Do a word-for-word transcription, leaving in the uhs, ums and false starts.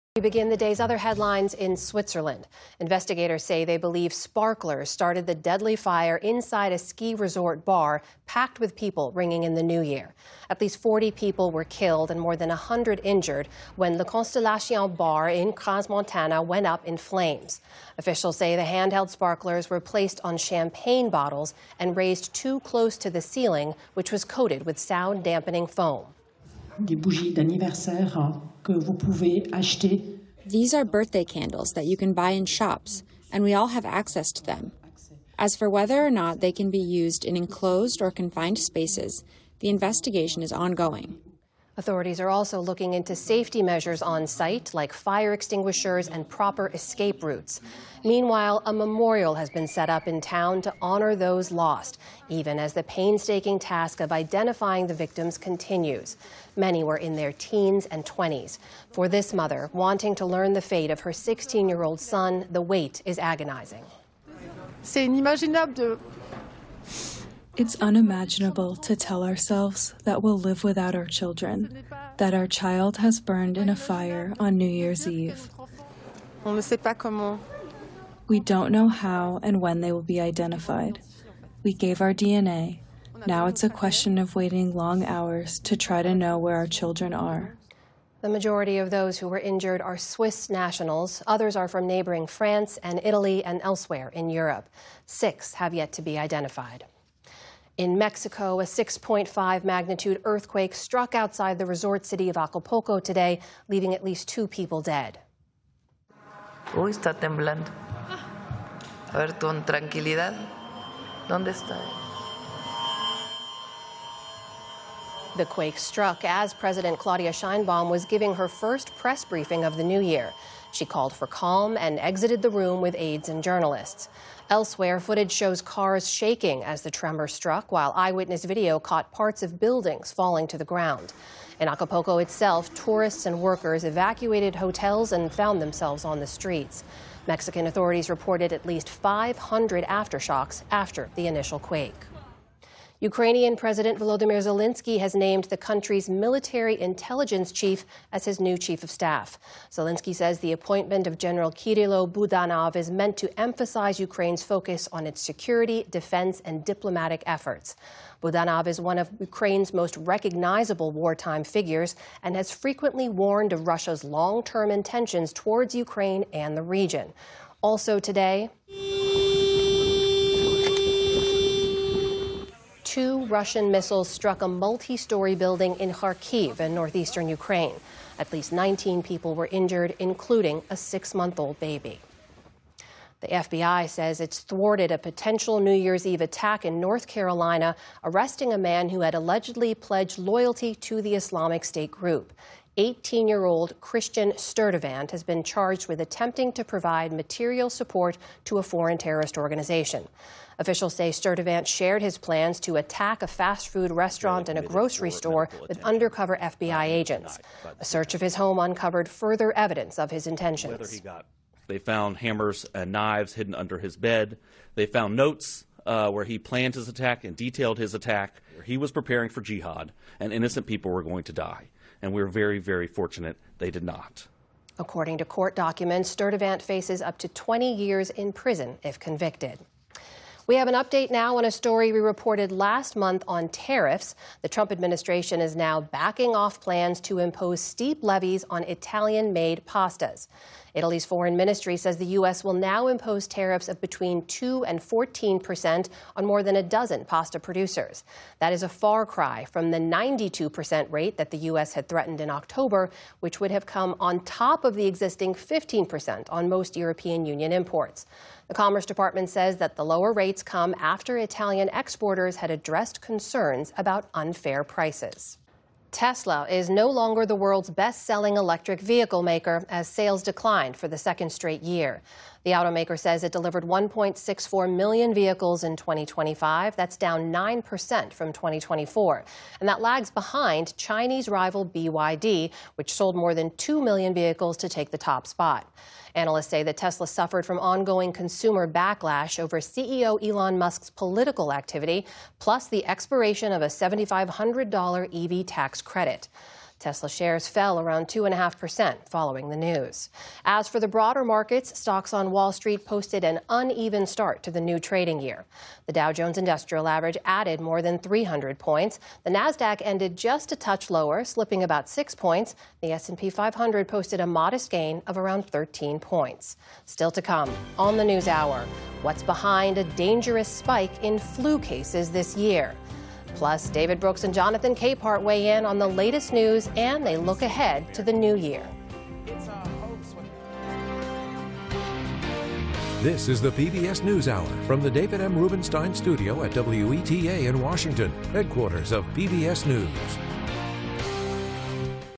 We begin the day's other headlines in Switzerland. Investigators say they believe sparklers started the deadly fire inside a ski resort bar packed with people ringing in the new year. At least forty people were killed and more than one hundred injured when Le Constellation bar in Crans-Montana went up in flames. Officials say the handheld sparklers were placed on champagne bottles and raised too close to the ceiling, which was coated with sound-dampening foam. Des bougies d'anniversaire que vous pouvez acheter. These are birthday candles that you can buy in shops, and we all have access to them. As for whether or not they can be used in enclosed or confined spaces, the investigation is ongoing. Authorities are also looking into safety measures on site, like fire extinguishers and proper escape routes. Meanwhile, a memorial has been set up in town to honor those lost, even as the painstaking task of identifying the victims continues. Many were in their teens and twenties. For this mother, wanting to learn the fate of her sixteen-year-old son, the wait is agonizing. C'est inimaginable de It's unimaginable to tell ourselves that we'll live without our children, that our child has burned in a fire on New Year's Eve. On ne sait pas comment. We don't know how and when they will be identified. We gave our D N A. Now it's a question of waiting long hours to try to know where our children are. The majority of those who were injured are Swiss nationals. Others are from neighboring France and Italy and elsewhere in Europe. Six have yet to be identified. In Mexico, a six point five magnitude earthquake struck outside the resort city of Acapulco today, leaving at least two people dead. Uy, está temblando. A ver, con tranquilidad. ¿Dónde está? The quake struck as President Claudia Sheinbaum was giving her first press briefing of the new year. She called for calm and exited the room with aides and journalists. Elsewhere, footage shows cars shaking as the tremor struck, while eyewitness video caught parts of buildings falling to the ground. In Acapulco itself, tourists and workers evacuated hotels and found themselves on the streets. Mexican authorities reported at least five hundred aftershocks after the initial quake. Ukrainian President Volodymyr Zelensky has named the country's military intelligence chief as his new chief of staff. Zelensky says the appointment of General Kirilo Budanov is meant to emphasize Ukraine's focus on its security, defense, and diplomatic efforts. Budanov is one of Ukraine's most recognizable wartime figures and has frequently warned of Russia's long-term intentions towards Ukraine and the region. Also today, two Russian missiles struck a multi-story building in Kharkiv in northeastern Ukraine. At least nineteen people were injured, including a six-month-old baby. The F B I says it's thwarted a potential New Year's Eve attack in North Carolina, arresting a man who had allegedly pledged loyalty to the Islamic State group. eighteen-year-old Christian Sturtevant has been charged with attempting to provide material support to a foreign terrorist organization. Officials say Sturtevant shared his plans to attack a fast food restaurant and a grocery store with undercover F B I agents. A search of his home uncovered further evidence of his intentions. They found hammers and knives hidden under his bed. They found notes uh, where he planned his attack and detailed his attack. He was preparing for jihad, and innocent people were going to die. And we're very, very fortunate they did not. According to court documents, Sturtevant faces up to twenty years in prison if convicted. We have an update now on a story we reported last month on tariffs. The Trump administration is now backing off plans to impose steep levies on Italian-made pastas. Italy's foreign ministry says the U S will now impose tariffs of between two and fourteen percent on more than a dozen pasta producers. That is a far cry from the ninety-two percent rate that the U S had threatened in October, which would have come on top of the existing fifteen percent on most European Union imports. The Commerce Department says that the lower rates come after Italian exporters had addressed concerns about unfair prices. Tesla is no longer the world's best-selling electric vehicle maker as sales declined for the second straight year. The automaker says it delivered one point six four million vehicles in twenty twenty-five. That's down nine percent from twenty twenty-four. And that lags behind Chinese rival B Y D, which sold more than two million vehicles to take the top spot. Analysts say that Tesla suffered from ongoing consumer backlash over C E O Elon Musk's political activity, plus the expiration of a seven thousand five hundred dollars E V tax credit. Tesla shares fell around two point five percent following the news. As for the broader markets, stocks on Wall Street posted an uneven start to the new trading year. The Dow Jones Industrial Average added more than three hundred points. The Nasdaq ended just a touch lower, slipping about six points. The S and P five hundred posted a modest gain of around thirteen points. Still to come on the News Hour, what's behind a dangerous spike in flu cases this year? Plus, David Brooks and Jonathan Capehart weigh in on the latest news, and they look ahead to the new year. This is the P B S NewsHour from the David M. Rubenstein studio at W E T A in Washington, headquarters of P B S News.